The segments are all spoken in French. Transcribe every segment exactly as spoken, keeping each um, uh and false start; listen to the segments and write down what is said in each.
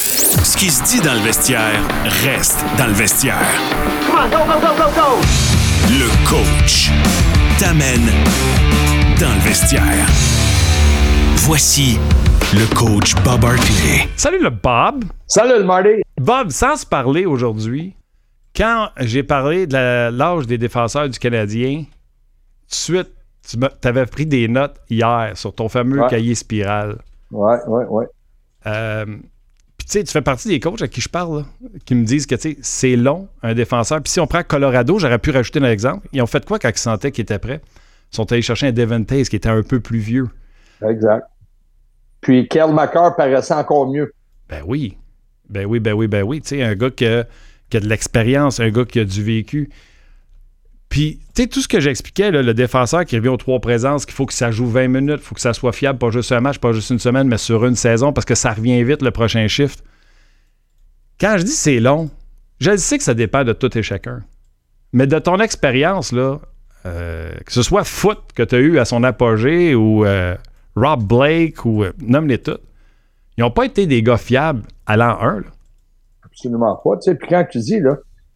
Ce qui se dit dans le vestiaire reste dans le vestiaire. Come on, go, go, go, go, go! Le coach t'amène dans le vestiaire. Voici le coach Bob Hartley. Salut le Bob. Salut le Marty. Bob, sans se parler aujourd'hui, quand j'ai parlé de la, l'âge des défenseurs du Canadien, tout de suite, tu avais pris des notes hier sur ton fameux ouais. cahier spirale. Ouais, ouais, ouais. Euh, Puis tu sais, tu fais partie des coachs à qui je parle, là, qui me disent que tu sais, c'est long, un défenseur. Puis si on prend Colorado, j'aurais pu rajouter un exemple. Ils ont fait quoi quand ils sentaient qu'ils étaient prêts? Ils sont allés chercher un Devon Taze qui était un peu plus vieux. Exact. Puis Cale Makar paraissait encore mieux. Ben oui. Ben oui, ben oui, ben oui. Tu sais, un gars qui a, qui a de l'expérience, un gars qui a du vécu. Puis, tu sais, tout ce que j'expliquais, là, le défenseur qui revient aux trois présences, qu'il faut que ça joue vingt minutes, il faut que ça soit fiable, pas juste un match, pas juste une semaine, mais sur une saison, parce que ça revient vite le prochain shift. Quand je dis c'est long, je sais que ça dépend de tout et chacun. Mais de ton expérience, là, euh, que ce soit Foot que tu as eu à son apogée ou euh, Rob Blake ou euh, nomme-les toutes, ils n'ont pas été des gars fiables à l'an un. Là. Absolument pas. Tu sais, puis quand tu dis, là,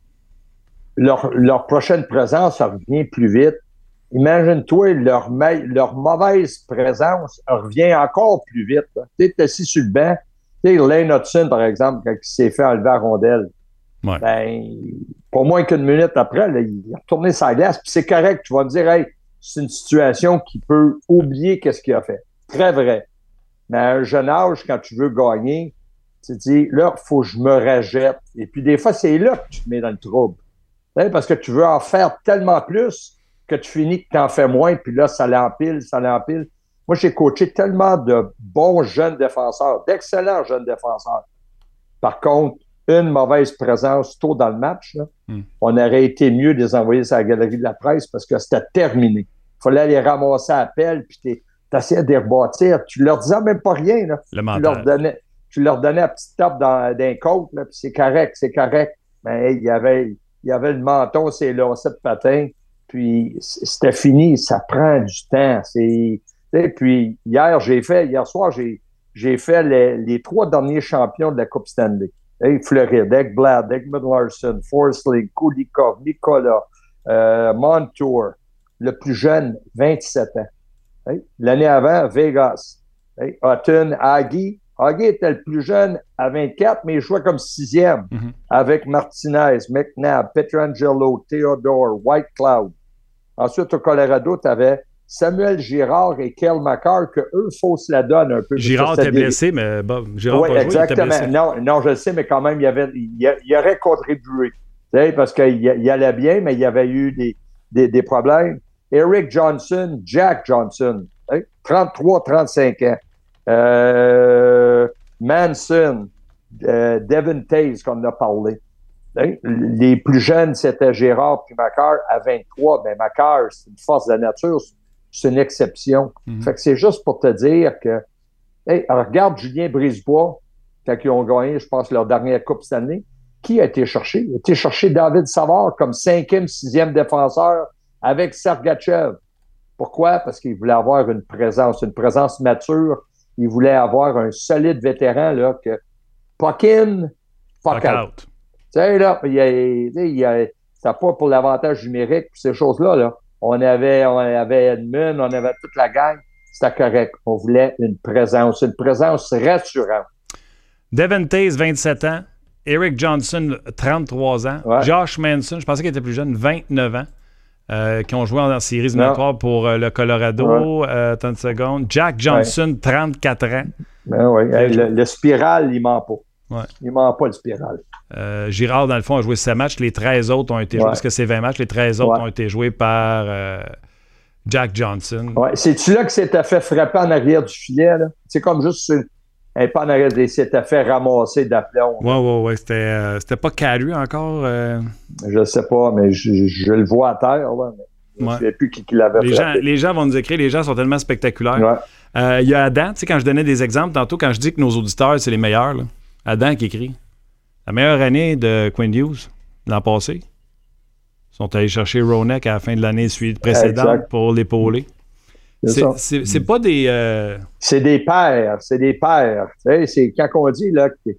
Leur, leur prochaine présence revient plus vite. Imagine-toi, leur, ma- leur mauvaise présence revient encore plus vite. Tu es assis sur le banc. Tu sais, Lane Hudson, par exemple, quand il s'est fait enlever à rondelle, ouais. ben, pour moins qu'une minute après, là, il est retourné sa glace. Puis c'est correct. Tu vas me dire, hey, c'est une situation qui peut oublier qu'est-ce qu'il a fait. Très vrai. Mais à un jeune âge, quand tu veux gagner, tu te dis, là, il faut que je me rejette. Et puis des fois, c'est là que tu te mets dans le trouble. Parce que tu veux en faire tellement plus que tu finis que tu en fais moins, puis là, ça l'empile, ça l'empile. Moi, j'ai coaché tellement de bons jeunes défenseurs, d'excellents jeunes défenseurs. Par contre, une mauvaise présence tôt dans le match, là, mm. on aurait été mieux de les envoyer sur la galerie de la presse parce que c'était terminé. Il fallait les ramasser à pelle, puis tu essayais de les rebâtir. Tu leur disais même pas rien. Là. Le tu, leur donnais, tu leur donnais la petite tape dans, dans les côtes, puis c'est correct, c'est correct. Mais il y avait... Il y avait le menton, c'est lacets de patin, puis c'était fini. Ça prend du temps. C'est, puis hier, j'ai fait, hier soir, j'ai, j'ai fait les, les trois derniers champions de la Coupe Stanley. Hey, Floride, Ekblad, Ekman Larson, Forsling, Kulikov, Nicolas, euh, Montour, le plus jeune, vingt-sept ans. Hey, l'année avant, Vegas. Hey, Hutton, Aggie. Aggie était le plus jeune à vingt-quatre, mais il jouait comme sixième mm-hmm. avec Martinez, McNabb, Pietrangelo, Theodore, White Cloud. Ensuite, au Colorado, tu avais Samuel Girard et Cale Makar, que eux faussent la donne un peu. Girard était blessé, mais bon, Girard oui, pas exactement. Joué, il était blessé. Non, non, je le sais, mais quand même, il, y avait, il, il aurait contribué. Tu sais, parce qu'il il allait bien, mais il y avait eu des, des, des problèmes. Eric Johnson, Jack Johnson, hein, trente-trois trente-cinq ans. Euh, Manson, euh, Devon Taze, qu'on a parlé. Hein? Les plus jeunes, c'était Gérard puis Makar à vingt-trois. Mais Makar, c'est une force de la nature, c'est une exception. Mm-hmm. Fait que c'est juste pour te dire que, hey, regarde Julien Brisebois, quand ils ont gagné, je pense, leur dernière Coupe cette année. Qui a été cherché? Il a été cherché David Savard comme cinquième, sixième défenseur avec Sergachev. Pourquoi? Parce qu'il voulait avoir une présence, une présence mature. Il voulait avoir un solide vétéran, là, que puck in, puck, puck out. out. Tu sais, là, il y a, il y a, c'est pas pour l'avantage numérique, ces choses-là, là. On avait, on avait Edmund, on avait toute la gang. C'était correct. On voulait une présence, une présence rassurante. Devon Taze, vingt-sept ans. Eric Johnson, trente-trois ans. Ouais. Josh Manson, je pensais qu'il était plus jeune, vingt-neuf ans. Euh, qui ont joué en séries éliminatoires pour euh, le Colorado, ouais. euh, trente secondes. Jack Johnson, ouais. trente-quatre ans. Ben oui, hey, le, le Spiral, il ment pas. Ouais. Il ment pas, le Spiral. Euh, Girard, dans le fond, a joué sept matchs. Les treize autres ont été ouais. joués, parce que c'est vingt matchs. Les treize autres ouais. ont été joués par euh, Jack Johnson. Ouais. C'est-tu là que s'était fait frapper en arrière du filet? Là? C'est comme juste sur, un pas en arrière, il s'était fait ramasser d'aplomb. Oui, oui, oui. C'était, euh, c'était pas Caru encore? Euh... Je sais pas, mais je, je, je le vois à terre. Là, mais je ne ouais. sais plus qui, qui l'avait les frappé. gens, les gens vont nous écrire, les gens sont tellement spectaculaires. Il ouais. euh, y a Adam, tu sais, quand je donnais des exemples tantôt, quand je dis que nos auditeurs, c'est les meilleurs, là, Adam qui écrit la meilleure année de Quinn Hughes, l'an passé. Ils sont allés chercher Ronek à la fin de l'année précédente exact. Pour l'épauler. C'est, c'est, c'est, c'est pas des... Euh... C'est des pères, c'est des pères. Tu sais, c'est quand on dit là, que t'es,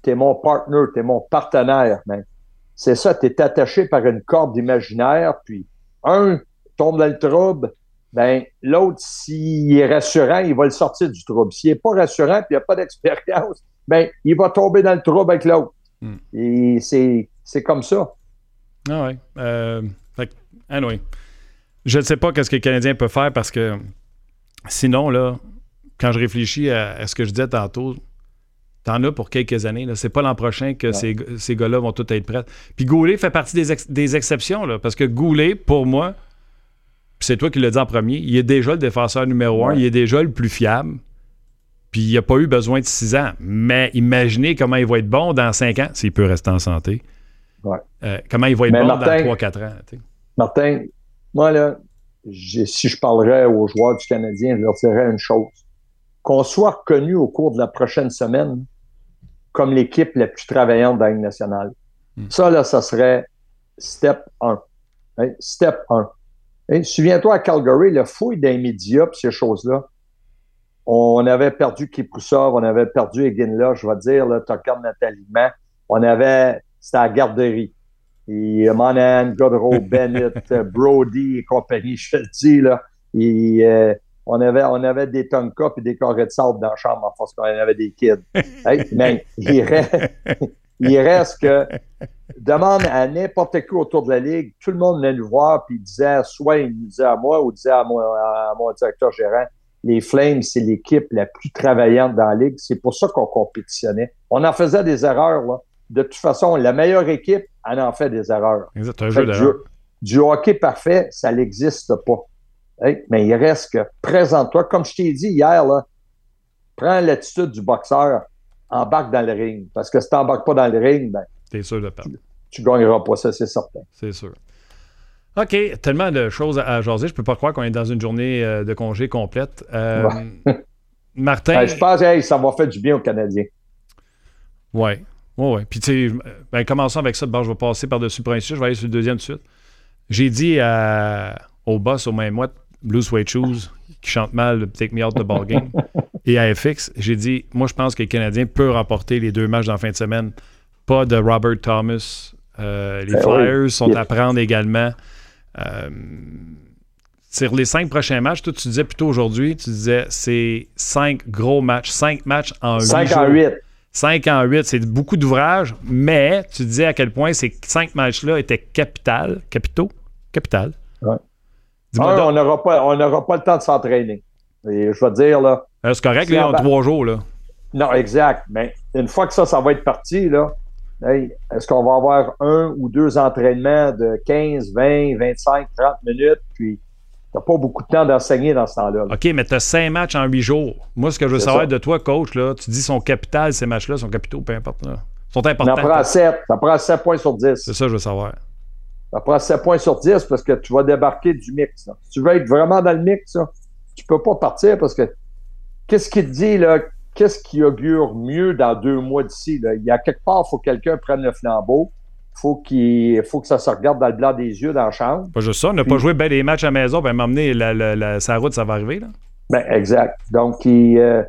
t'es mon partner, t'es mon partenaire, man. C'est ça, t'es attaché par une corde imaginaire, puis un tombe dans le trouble, ben l'autre, s'il est rassurant, il va le sortir du trouble. S'il n'est pas rassurant, puis il n'a pas d'expérience, ben il va tomber dans le trouble avec l'autre. Mm. Et c'est, c'est comme ça. Ah ouais. Euh, fait, anyway. Je ne sais pas ce que le Canadien peut faire parce que sinon, là, quand je réfléchis à, à ce que je disais tantôt, t'en as pour quelques années. Là. C'est pas l'an prochain que ouais. ces, ces gars-là vont tous être prêts. Puis Goulet fait partie des, ex, des exceptions, là, parce que Goulet, pour moi, c'est toi qui l'as dit en premier, il est déjà le défenseur numéro un, ouais. il est déjà le plus fiable, puis il n'a pas eu besoin de six ans. Mais imaginez comment il va être bon dans cinq ans, s'il peut rester en santé. Ouais. Euh, comment il va être mais bon Martin, dans trois quatre ans. T'sais. Martin, moi, là, j'ai, si je parlerais aux joueurs du Canadien, je leur dirais une chose. Qu'on soit reconnu au cours de la prochaine semaine comme l'équipe la plus travaillante de la Ligue nationale. Mm. Ça, là, ça serait step un. Hein? Step un. Hein? Souviens-toi, à Calgary, le fouille des médias et ces choses-là, on avait perdu Kiprusoff, on avait perdu Eginla, je vais te dire, tu regardes notre alignement, on avait, c'était à la garderie. Et Monahan, Godreau, Bennett, Brody et compagnie, je te le dis, là. Et, euh, on avait, on avait des Tonka et des carrés de sable dans la chambre en force qu'on avait des kids. Hey, mais il reste, il reste que demande à n'importe qui autour de la Ligue, tout le monde venait nous voir puis il disait, soit il nous disait à moi ou disait à mon, à mon directeur gérant, les Flames, c'est l'équipe la plus travaillante dans la Ligue. C'est pour ça qu'on compétitionnait. On en faisait des erreurs, là. De toute façon, la meilleure équipe, elle en fait des erreurs. Exact, un jeu du, du hockey parfait, ça n'existe pas. Hey, mais il reste que, présente-toi, comme je t'ai dit hier, là, prends l'attitude du boxeur, embarque dans le ring. Parce que si tu n'embarques pas dans le ring, ben, t'es sûr de perdre. Tu ne gagneras pas, ça, c'est certain. C'est sûr. OK, tellement de choses à jaser. Je ne peux pas croire qu'on est dans une journée de congé complète. Euh, ouais. Martin... Ben, je pense que hey, ça m'a fait du bien aux Canadiens. Oui. Oui, oui. Puis, tu sais, ben, commençons avec ça. Bon, je vais passer par-dessus le premier sujet. Je vais aller sur le deuxième tout de suite. J'ai dit à, au boss, au même mois, Blue Suede Shoes, qui chante mal Take Me Out the Ball Game, et à F X, j'ai dit, moi, je pense que le Canadien peut remporter les deux matchs dans la fin de semaine. Pas de Robert Thomas. Euh, les Flyers oui. sont à prendre également. Euh, sur les cinq prochains matchs, toi, tu disais plutôt aujourd'hui, tu disais, c'est cinq gros matchs. Cinq matchs en huit cinq jours. en huit. cinq en huit, c'est beaucoup d'ouvrages, mais tu disais à quel point ces cinq matchs-là étaient capital, capitaux, capital. Ouais. Un, on n'aura pas, on n'aura pas le temps de s'entraîner. Et je vais te dire, là... Euh, c'est correct, là, ils ont trois jours, là. Non, exact. Mais une fois que ça, ça va être parti, là, hey, est-ce qu'on va avoir un ou deux entraînements de quinze, vingt, vingt-cinq, trente minutes, puis t'as pas beaucoup de temps d'enseigner dans ce temps-là. Là. OK, mais t'as cinq matchs en huit jours. Moi, ce que je veux c'est savoir ça. De toi, coach, là, tu dis son capital, ces matchs-là, sont capitaux, peu importe. Là. Sont importants. Ça prend sept. Ça prend sept points sur dix. C'est ça, je veux savoir. Ça prend sept points sur dix parce que tu vas débarquer du mix. Là. Si tu veux être vraiment dans le mix, là, tu peux pas partir parce que qu'est-ce qui te dit, là? Qu'est-ce qui augure mieux dans deux mois d'ici? Là? Il y a quelque part, il faut que quelqu'un prenne le flambeau. Faut qu'il faut que ça se regarde dans le blanc des yeux dans la chambre. Pas juste ça, on n'a pas joué ben des matchs à la maison, ben m'emmener la, la, la, sa route, ça va arriver, là. Ben, exact. Donc, il, euh,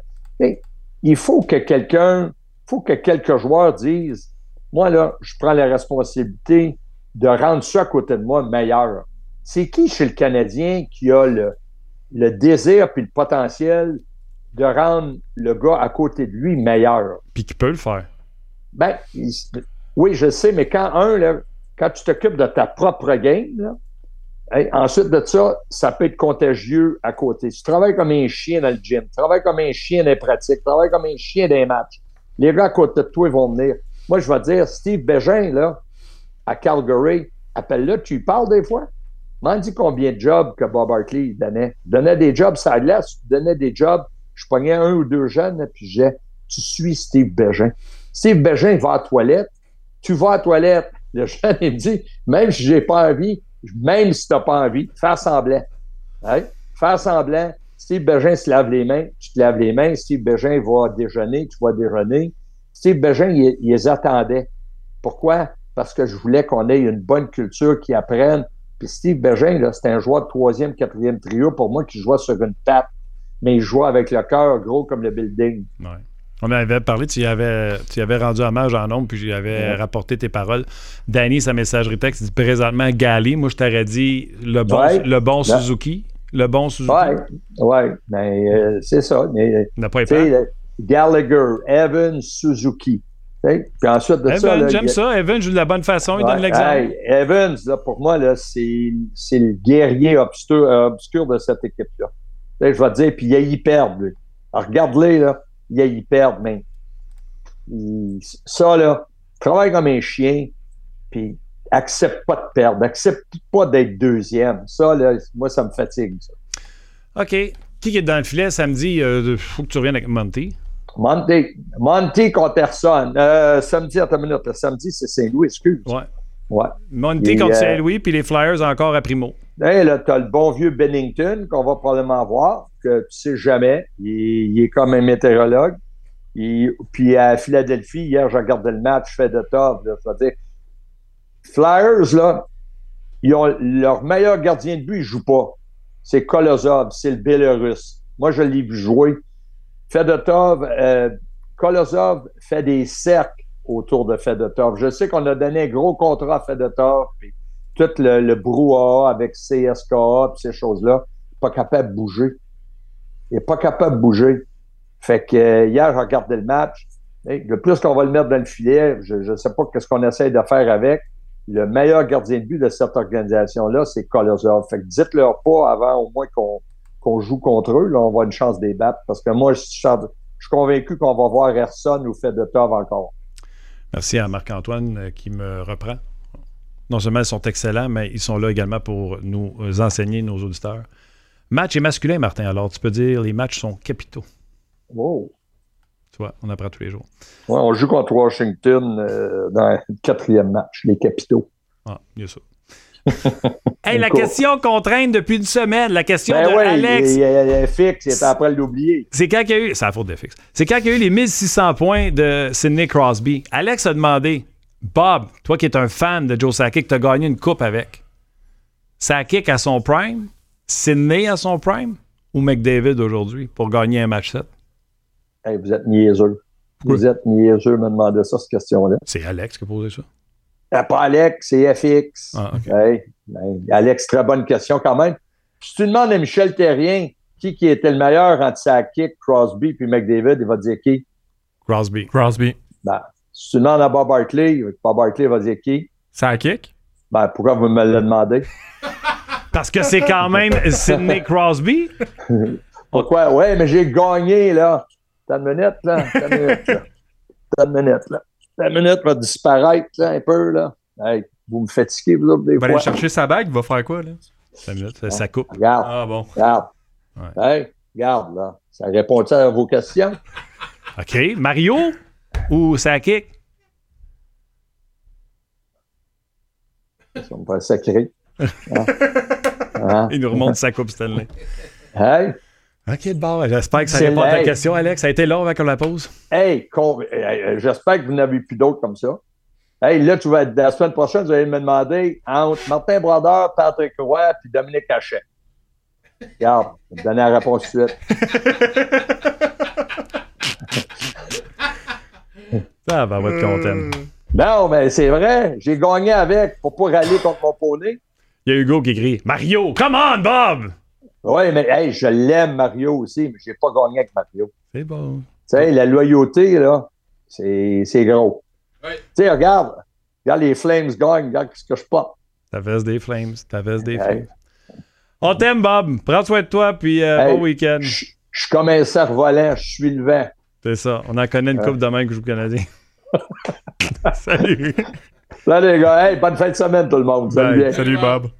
il faut que quelqu'un, faut que quelques joueurs disent, moi, là, je prends la responsabilité de rendre ça à côté de moi meilleur. C'est qui chez le Canadien qui a le, le désir puis le potentiel de rendre le gars à côté de lui meilleur? Puis qui peut le faire? Ben, il, oui, je sais, mais quand un, là, quand tu t'occupes de ta propre game, là, hey, ensuite de ça, ça peut être contagieux à côté. Tu travailles comme un chien dans le gym, tu travailles comme un chien dans les pratiques, tu travailles comme un chien dans les matchs. Les gars à côté de toi, ils vont venir. Moi, je vais te dire, Steve Bégin, là, à Calgary, appelle-le, tu lui parles des fois? M'en dis combien de jobs que Bob Hartley donnait. Il donnait des jobs sur la glace, il donnait des jobs. Je pognais un ou deux jeunes, puis je disais, tu suis Steve Bégin. Steve Bégin va à la toilette, tu vas à la toilette. Le jeune, il me dit, même si j'ai pas envie, même si t'as pas envie, faire semblant. Hein? Faire semblant. Steve Bégin se lave les mains, tu te laves les mains. Steve Bégin va déjeuner, tu vas déjeuner. Steve Bégin, il, il les attendait. Pourquoi? Parce que je voulais qu'on ait une bonne culture, qui apprenne. Puis Steve Bégin, là, c'était un joueur de troisième, quatrième trio pour moi qui jouait sur une patte, mais il jouait avec le cœur gros comme le building. Ouais. On avait parlé, tu y avais, tu y avais rendu hommage en nombre, puis j'y avais ouais. rapporté tes paroles. Danny, sa messagerie texte, dit présentement Gali. Moi, je t'aurais dit le bon, ouais. le bon Suzuki. Le bon Suzuki. Oui, ouais. mais euh, c'est ça. Mais, il n'a pas été. Gallagher, Evans, Suzuki. Puis ensuite de Evan, ça. Là, j'aime il... ça. Evans joue de la bonne façon, il ouais, donne l'exemple. Hey, Evans, là, pour moi, là, c'est, c'est le guerrier obscur, obscur de cette équipe-là. Là, je vais te dire, puis il a y perdre, lui. Alors, regarde-les, là, il a y perdre, mais il, ça, là, travaille comme un chien, puis accepte pas de perdre, accepte pas d'être deuxième. Ça, là, moi, ça me fatigue, ça. OK. Qui est dans le filet samedi? Il euh, faut que tu reviennes avec Monty. Monty. Monty contre personne. Euh, samedi, attends une minute. Le samedi, c'est Saint-Louis, excuse. Ouais. ouais. Monty contre euh, Saint-Louis, puis les Flyers encore à Primo. Hey, là, t'as le bon vieux Bennington qu'on va probablement voir, que tu sais jamais. Il, il est comme un météorologue. Il, puis à Philadelphie, hier, j'ai regardé le match, fait de top. Là, je veux dire, Flyers, là, ils ont leur meilleur gardien de but, il ne joue pas. C'est Kolosov, c'est le Bélarus. Moi, je l'ai vu jouer. Fedotov, euh, Kolosov fait des cercles autour de Fedotov. Je sais qu'on a donné un gros contrat à Fedotov, puis tout le, le brouhaha avec C S K A, puis ces choses-là, il n'est pas capable de bouger. Il n'est pas capable de bouger. Fait que euh, hier, j'ai regardé le match. Hey, le plus qu'on va le mettre dans le filet, je ne sais pas ce qu'on essaie de faire avec. Le meilleur gardien de but de cette organisation-là, c'est Kolosov. Fait que dites-leur pas avant au moins qu'on, qu'on joue contre eux. Là, on va avoir une chance de les battre. Parce que moi, je suis, je suis convaincu qu'on va voir Ersson ou Fedotov encore. Merci à Marc-Antoine euh, qui me reprend. Non seulement ils sont excellents, mais ils sont là également pour nous enseigner, nos auditeurs. Match est masculin, Martin. Alors, tu peux dire les matchs sont capitaux. Wow. Tu vois, on apprend tous les jours. Ouais, on joue contre Washington euh, dans le quatrième match, les capitaux. Ah, bien sûr. Hey, la question qu'on traîne depuis une semaine, la question ben de oui, Alex. Il y a fixe, il était après l'oublier. C'est quand il y a eu. C'est la faute de fixe. C'est quand il y a eu les mille six cents points de Sidney Crosby. Alex a demandé, Bob, toi qui es un fan de Joe Sakic, tu as gagné une coupe avec. Sakic à son prime, Sidney à son prime ou McDavid aujourd'hui pour gagner un match sept? Hey, vous êtes niaiseux. Oui. Vous êtes niaiseux, me demander ça, cette question-là. C'est Alex qui a posé ça. Ah, pas Alex, c'est F X. Ah, okay. Hey, hey, Alex, très bonne question quand même. Si tu demandes à Michel Terrien qui, qui était le meilleur entre Sakic, Crosby puis McDavid, il va dire qui? Crosby. Crosby. Ben, si tu demandes à Bob Hartley, Bob Hartley va dire qui? Sakic? Ben, pourquoi vous me le demandez? Parce que c'est quand même Sidney Crosby. Pourquoi? Ouais, mais j'ai gagné, là. T'as une minute, là. T'as une minute, là. T'as une minute, là. T'as une minute va disparaître, là, un peu, là. Hey, vous me fatiguez, vous autres, des Il va fois. aller chercher sa bague, il va faire quoi, là? Cinq minutes, ça, ça coupe. Regarde. Ah bon. Regarde. Ouais. Hey, regarde, là. Ça répond-tu à vos questions? OK. Mario ou Sakic? Ça va me faire sacrer. Hein? Hein? Il nous remonte sa coupe Stanley. Hey! OK, bon, j'espère que ça C'est répond à ta hey. question, Alex. Ça a été long avant qu'on la pose. Hey! Con... hey, j'espère que vous n'avez plus d'autres comme ça. Hey, là, tu vas être, la semaine prochaine, vous allez me demander entre Martin Brodeur, Patrick Roy puis Dominique Hachette. Regarde, je vais te donner la réponse tout de suite. Ça va, va être content. Non, mais c'est vrai. J'ai gagné avec pour pas râler contre mon poney. Il y a Hugo qui crie « Mario, come on, Bob! » Oui, mais hey, je l'aime, Mario, aussi, mais j'ai pas gagné avec Mario. C'est bon. Tu sais, la loyauté, là, c'est, c'est gros. Oui. Tu sais, regarde. Regarde les Flames gagnent. Regarde ce que je porte. Ta veste des Flames. Ta veste des Hey. Flames. On t'aime, Bob. Prends soin de toi, puis euh, Hey, bon week-end. Je je suis comme un cerf-volant. Je suis le vent. C'est ça. On en connaît une Ouais. couple demain que je joue Canadien. Salut. Là, les gars, hey, bonne fin de semaine, tout le monde. Salut Bye. bien. Salut, Bob.